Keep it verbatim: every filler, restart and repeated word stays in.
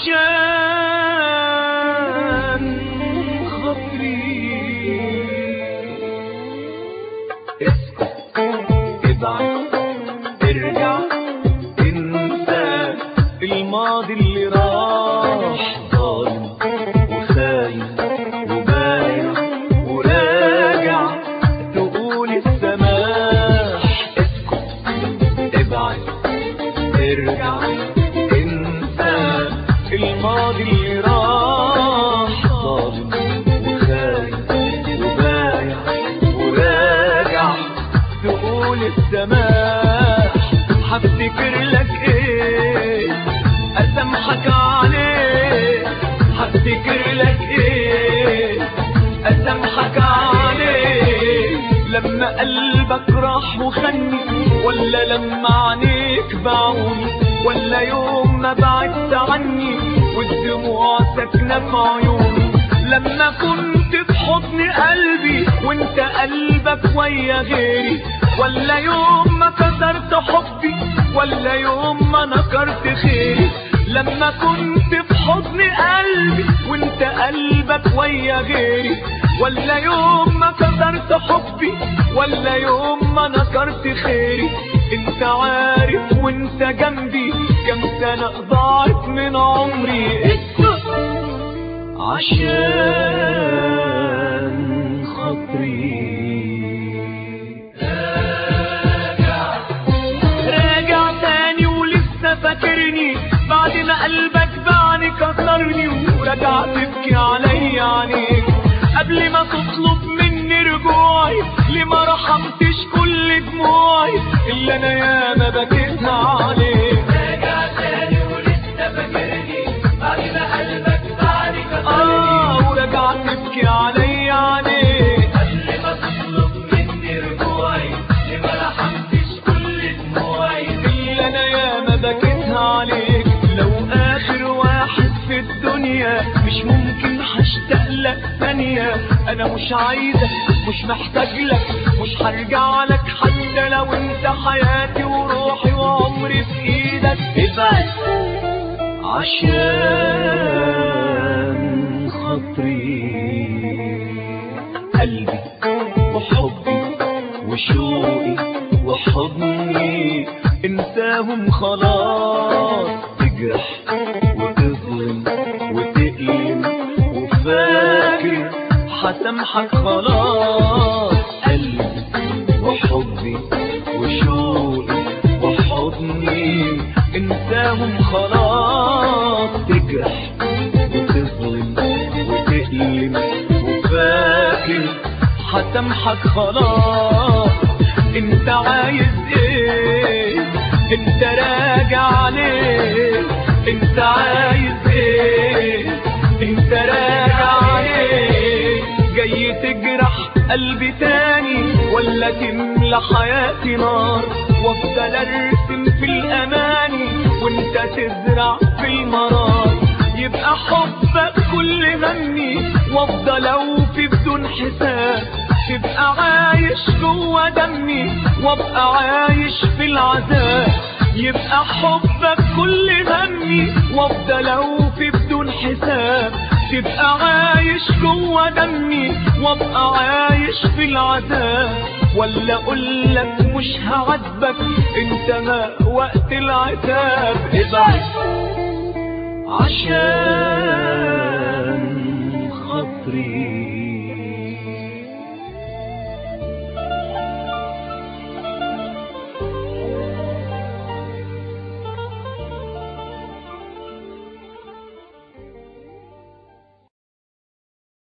عشان خاطري. اسكت، ابعد، ارجع، انسى الماضي اللي راح، ظالم وخاين وبايع وراجع تقول السماح. اسكت، ابعد، ارجع، انسى الماضي اللي راح، ظالم وخاين وبايع وراجع تقول السماح. هفتكر لك ايه اسامحك عليه، هفتكر لك ايه اسامحك عليه. لما قلبك راح وخني، ولا لما عينيك باعوني، ولا يوم ما بعدت عني والدموع ساكنه في عيوني. لما كنت في حضن قلبي وانت قلبك ويا غيري، ولا يوم ما كسرت حبي، ولا يوم ما نكرت خيري. لما كنت في حضن قلبي وانت قلبك ويا غيري، ولا يوم ما كسرت حبي، ولا يوم ما نكرت خيري. انت عارف وانت جنبي كم سنة ضاعت من عمري. عشان خاطري. راجع راجع تاني ولسه فاكرني، بعد ما قلبك باعني كسرني، ورجعت تبكي عليا عليك قبل ما تطلب مني رجوعي. ليه ما رحمتش كل دموعي اللي انا ياما بكيتها عليك. راجع تاني ولسه فاكرني، بعد ما قلبك باعني كسرني، اه ورجعت تبكي عليا عليك قبل ما تطلب مني رجوعي. ليه ما رحمتش كل دموعي اللي انا ياما بكيتها عليك. لو اخر واحد في الدنيا مش ممكن هشتاق لك ثانية. انا مش عايزك، مش محتاج لك، مش هرجع لك حتى لو انت حياتي وروحي وعمري في ايدك. ابعد عشان خاطري. قلبي وحبي وشوقي وحضني انساهم خلاص. تجرح وتظلم وتألم وفاكر هسامحك خلاص. قلبي وحبي وشوقي وحضني انساهم خلاص. تجرح وتظلم وتألم وفاكر هسامحك خلاص. انت عايز ايه؟ انت راجع ليه؟ انت عايز ايه؟ انت راجع ليه؟ جاي تجرح قلبي تاني، ولا تملى حياتي نار وافضل ارسم في الاماني وانت تزرع في المرار. يبقى حبك كل همي وافضل اوفي بدون حساب. تبقى عايش جوا دمي وابقى عايش في العذاب. يبقى حبك كل همي وافضل اوفي بدون حساب. تبقى عايش جوا دمي وابقى عايش في العذاب. ولا اقولك مش هعاتبك، انت ما وقت العتاب. ابعد عشان خاطري.